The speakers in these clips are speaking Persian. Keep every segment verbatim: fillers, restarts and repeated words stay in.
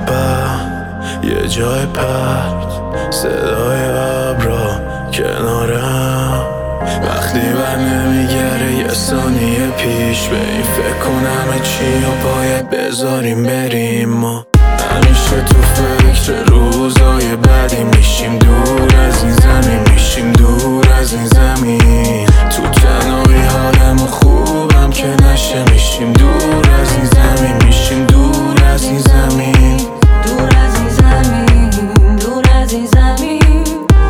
بعد یه جای پرد صدای ابرا کنارم وقتی بر نمیگره یه ثانیه پیش به این فکر کنم چی و باید بذاریم بریم ما همیشه تو فکر روزای بعدی میشیم دور از این زمین میشیم دور از این زمین تو تنهایی حالمون خوبم که نشه میشیم دور از این زمین میشیم دور از این زمین دور از این زمین دور از این زمین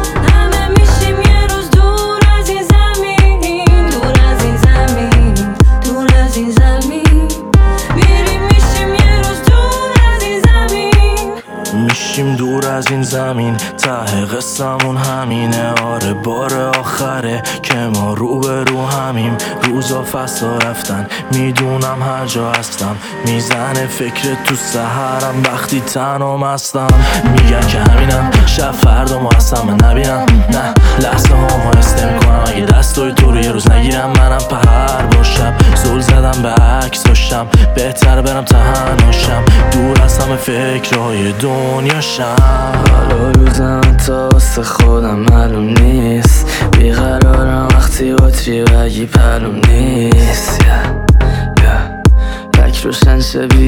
همه میشیم یه روز دور از این زمین دور از این زمین دور از این زمین میریم میشیم یه روز دور از این زمین میشیم دور از این زمین ته قصمون همینه آره بار آخره که ما رو به رو همیم روزا فصلا رفتن میدونم هر جا هستم میزنه فکر تو سحرم وقتی تنم هستم میگن که همینم شب فردا ما هستم من نبینم نه لحظه ها ما حس نمیکنم اگه دستای تو رو یه روز نگیرم منم پهر باشم زل زدم به عکس داشتم بهتر برم تنهاشم دور از همه فکرهای دنیاشم حالا روزم تا واسه خودم معلوم نیست بیقرارم وقتی باتری بگی پلوم نیست yeah. yeah. لک روشن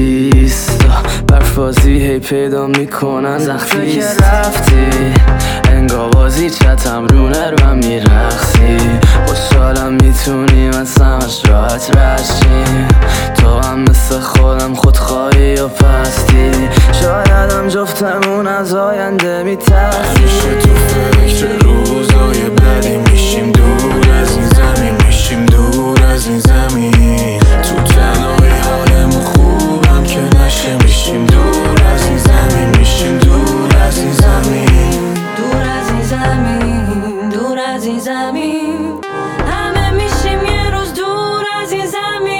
شبیست برفازی هی پیدا میکنن وقتی که رفتی انگار بازی چتم رونه رو هم میرخصی خوشحالم میتونیم از همش راحت رشیم تو هم مثل خودم خودخواهی و پستی شاید هم جفتمون از آینده میترسی همیشه تو فکر روزای بعدی میشیم دور از این زمین میشیم دور از این زمین تو تنهایی حالمون خوبم که نشه میشیم دور از این زمین میشیم دور از این زمین دور از این زمین دور از این زمین همه میشیم یه روز دور از این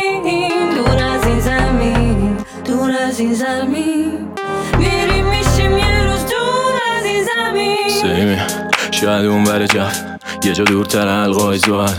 زمین دور از این زمین دور از این زمین میریم میشیم یه روز دور از این زمین سیمی شاید اون بر جف یه جا دورتر حلقای زوال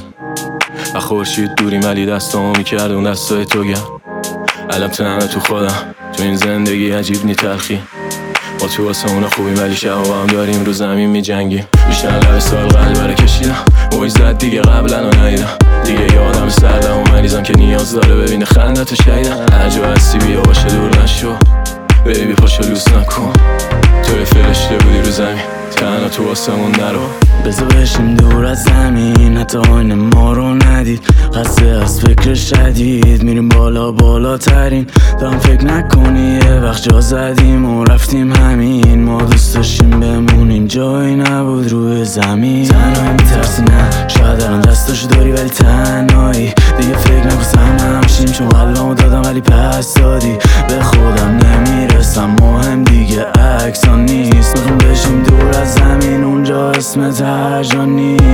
و خورشید دوری ولی دستامو میکرد اون دستای تو گم علم تنمه تو خودم تو این زندگی عجیب نی تلخی ما تو آسمون خوبیم ولی شب با هم داریم رو زمین میجنگیم بیشتر لب سال قلب رو کشیدم موی زد دیگه قبلا رو ندیدم دیگه یادم سردم و مریضم که نیاز داره ببینه خندتو شایدم هر جا هستی بیا باشه دور نشو بیبی پاشو لوس نکن تو فرشته بودی رو زمین تنها تو آسمون نرو بذار بشیم دور از زمین حتی آینه ما رو ندید قصه از فکر شدید میریم بالا بالاترین دارم فکر نکنی یه وقت جا زدیم و رفتیم همین ما دوست داشتیم بمونیم جایی نبود روی زمین تنهایی میترسی نه شاید الان دستاشو داری ولی تنهایی دیگه فکر نکن سهم نمیشیم چون قلبمو دادم ولی پس دادی به خودم نمیرسم مهم دیگه عکسان نیست میخوام بشیم دور از زمین اونجا اسمت هر جا نیست